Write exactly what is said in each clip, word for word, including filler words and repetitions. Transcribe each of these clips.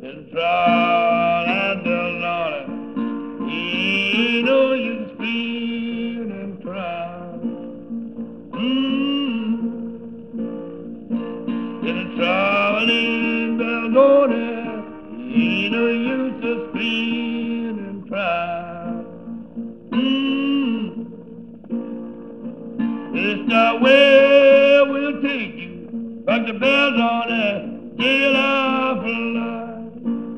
and trial and the Lord. He know you scream and cry. Mm. In a traveling Belgona, he know you to scream and cry. Mm. It's the way we'll take you back to bells on that jail of life.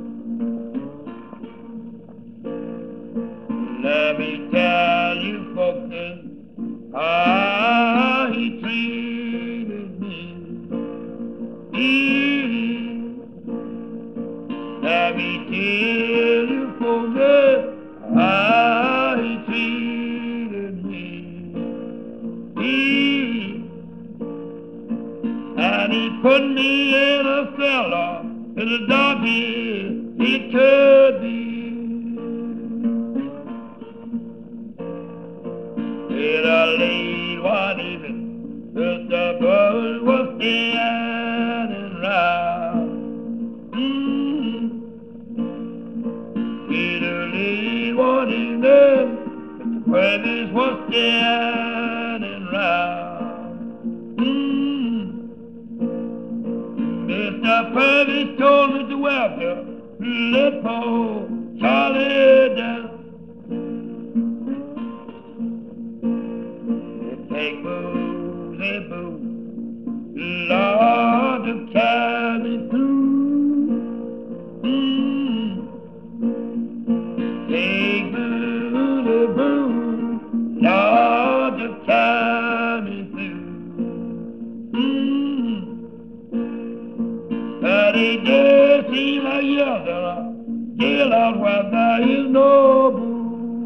Let me tell you, folks, how he treated me. Let me tell you, folks, how he treated me. He, and he put me in a cellar in the dark he, he could be. Till I laid one evening, just the birds was standing round. Mm. Till I laid one evening, the birds was standing round. Mm. Mister Purvis told Mister Welker, let poor Charlie down. Take booze and booze, Lord, to carry me through. Mm. Take booze and booze, Lord, to carry me through. Mm. But it does seem like yesterday, jail out where there is no booze.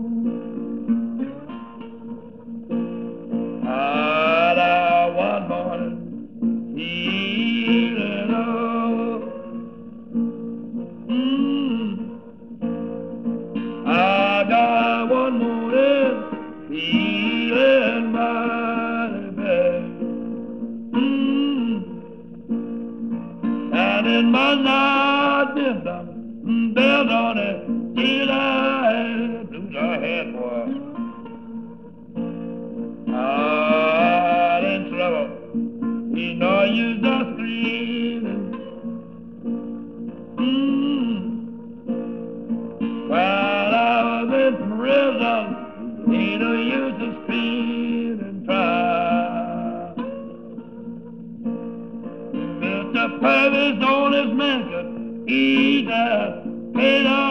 I got one morning feeling mighty bad. Mm. And in my night been done, bells on it, till I had, blues I had, boy. I'm in trouble, you know you just screaming. Mm. While I was in prison, ain't no use to scream and cry. Mister Purvis on his mansion, he's a paid off.